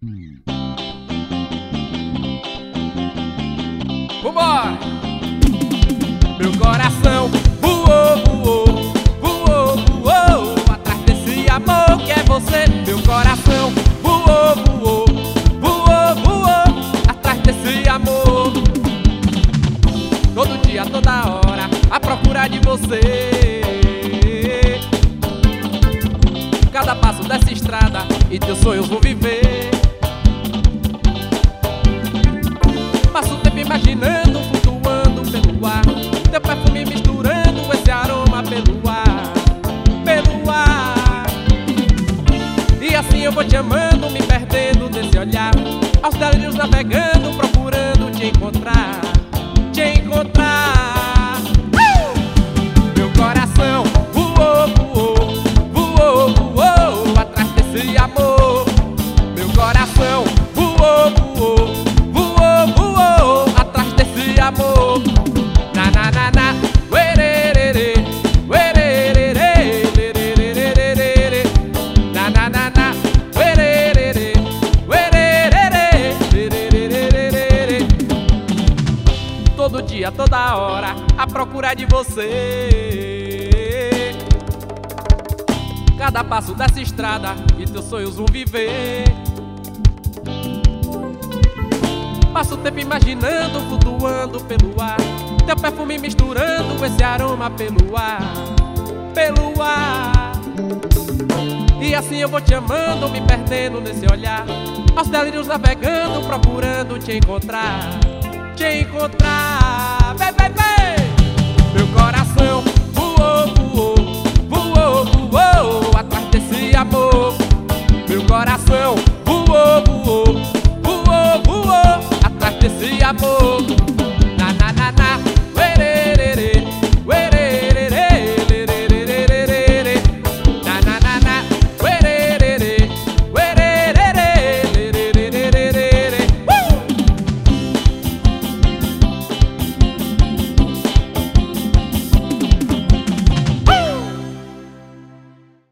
Vambora! Meu coração voou, voou, voou, voou atrás desse amor que é você. Meu coração voou, voou, voou, voou atrás desse amor. Todo dia, toda hora, à procura de você. Cada passo dessa estrada e teus sonhos vou viver. Passo o tempo imaginando, flutuando pelo ar, teu perfume misturando esse aroma pelo ar, pelo ar. E assim eu vou te amando, me perdendo nesse olhar, aos delírios navegando, procurando te encontrar, te encontrar. Meu coração voou, voou, voou, voou atrás desse amor. Meu coração voou, voou, voou, voou atrás desse amor. Na na na na, uererê, uererê, lererê, na na na na, uererê, uererê, lererê. Todo dia, toda hora, à procura de você. Cada passo dessa estrada e teus sonhos vão viver. Passo o tempo imaginando, flutuando pelo ar, teu perfume misturando esse aroma pelo ar, pelo ar. E assim eu vou te amando, me perdendo nesse olhar, aos delírios navegando, procurando te encontrar, te encontrar. Vem, vem, vem! Meu coração voou, voou, voou, voou atrás desse amor. Meu coração